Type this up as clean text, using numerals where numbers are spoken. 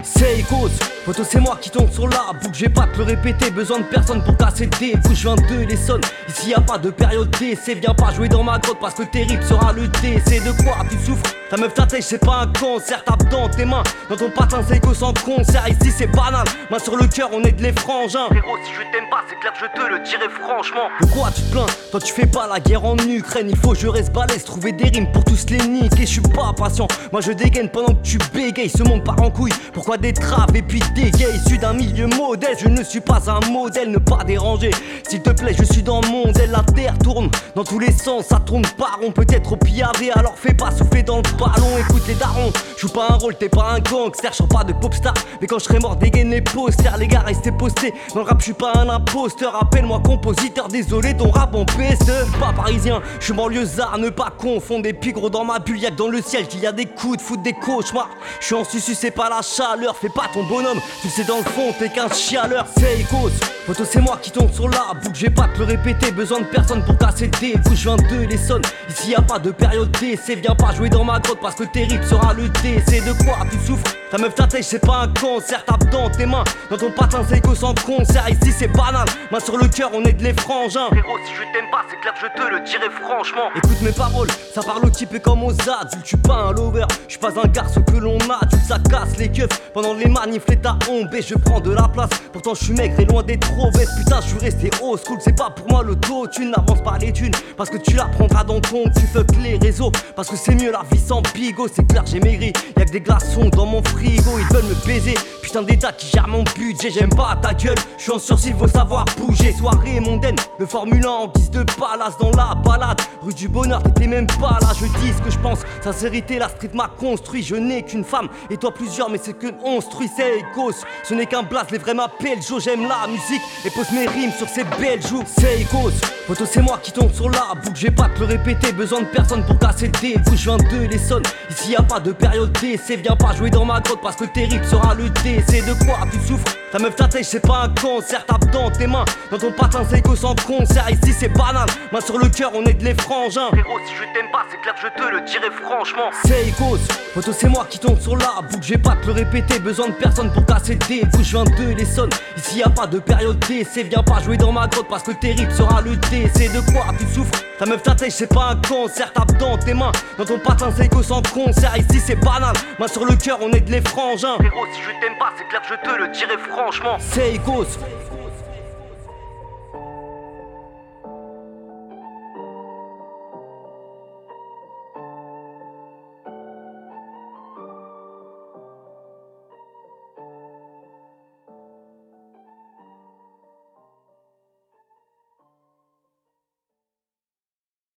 C'est cause, photo c'est moi qui tombe sur la boucle. J'ai pas te le répéter, besoin de personne pour casser tes bouches. Je viens de l'Essonne, ici y a pas de période d'essai. Viens pas jouer dans ma grotte parce que terrible sera le décès. De quoi tu souffres? Ta meuf t'attèche, c'est pas un cancer. Tape dans tes mains, dans ton patin c'est que sans concert. Ici c'est banal, main sur le cœur, on est de les frangins. Frérot, si je t'aime pas, c'est clair que je te le dirai franchement. De quoi tu te plains? Toi tu fais pas la guerre en Ukraine. Il faut que je reste balèze, trouver des rimes pour tous les niquer. Je suis pas patient, moi je dégaine pendant que tu bégayes. Ce monde part en couille, pourquoi des traves et puis des gays? Issu d'un milieu modèle, je ne suis pas un modèle. Ne pas déranger, s'il te plaît, je suis dans mon aile. La terre tourne dans tous les sens, ça tourne pas rond. Peut-être au piaré, alors fais pas souffler dans le ballon. Écoute les darons, joue pas un rôle, t'es pas un gangster. Je pas de popstar, mais quand je serai mort dégaine les posters. Les gars restez postés, dans le rap je suis pas un imposteur. Appelle-moi compositeur, désolé ton rap en peste. Pas parisien, je suis banlieusard, ne pas confondre. Des pigres dans ma bulle, y'a que dans le ciel qu'il y a des coups de foot, des cauchemars. Je suis en susu, c'est pas la chaleur, fais pas ton bonhomme, tu sais dans le fond t'es qu'un chialeur. C'est cause, photo c'est moi qui tombe sur la boucle. J'ai pas te le répéter, besoin de personne pour casser tes bouches. Je viens de l'Essonne, ici y a pas de période d'essai. Viens pas jouer dans ma grotte parce que terrible sera le décès. De quoi tu souffres? Ta meuf t'attèche, c'est pas un cancer. Tape dans tes mains, dans ton patin c'est que sans concert. Ici c'est banal, main sur le cœur, on est de les frangins. Frérot, si je t'aime pas, c'est clair que je te le dirai franchement. Écoute mes paroles, ça parle au type et comme aux adultes. Je suis pas un lover, je suis pas un garçon que l'on adulte. Ça casse les keufs pendant les manifs, l'état ombe et je prends de la place. Pourtant je suis maigre et loin d'être trop bête. Putain, je suis resté old school, c'est pas pour moi le dos. Tu n'avances pas les thunes parce que tu la prendras dans ton. Tu fuck les réseaux parce que c'est mieux la vie sans bigot. C'est clair, j'ai maigri, y'a que des glaçons dans mon frigo. Ils veulent me baiser, putain d'état qui gère mon budget. J'aime pas ta gueule, je suis en sursis, faut savoir bouger. Soirée mondaine, le Formule 1 en guise de palace dans la balade. Rue du bonheur, t'étais même pas là. Je dis ce que je pense, sincérité, la street m'a construit. Je n'ai qu'une femme et toi plusieurs, mais c'est que construit. C'est Ecos, ce n'est qu'un blast, les vrais m'appellent Joe. J'aime la musique et pose mes rimes sur ces belles joues. C'est Ecos, photo c'est moi qui tombe sur la boucle. J'ai pas te le répéter, besoin de personne pour casser tes bouches. Je viens de l'Essonne, ici y a pas de période d'essai. Viens pas jouer dans ma grotte parce que terrible sera le décès. De quoi tu souffres? Ta meuf t'attèche, c'est pas un cancer. Tape dans tes mains, dans ton patin c'est que sans concert. Ici c'est banal, main sur le cœur, on est de les frangins. Frérot, si je t'aime pas, c'est clair que je te le dirai franchement. C'est cause, photo c'est moi qui tombe sur la boucle. J'ai pas te le répéter, besoin de personne pour casser tes bouches. Je viens de l'Essonne, ici y a pas de période d'essai. Viens pas jouer dans ma grotte parce que terrible sera le décès. De quoi tu souffres? Ta meuf t'attèche, c'est pas un cancer. Tape dans tes mains, dans ton patin c'est que sans concert. Ici c'est banal, main sur le cœur, on est de les frangins. Frérot, si je t'aime pas, c'est clair que je te le dirai franchement. C'est cause.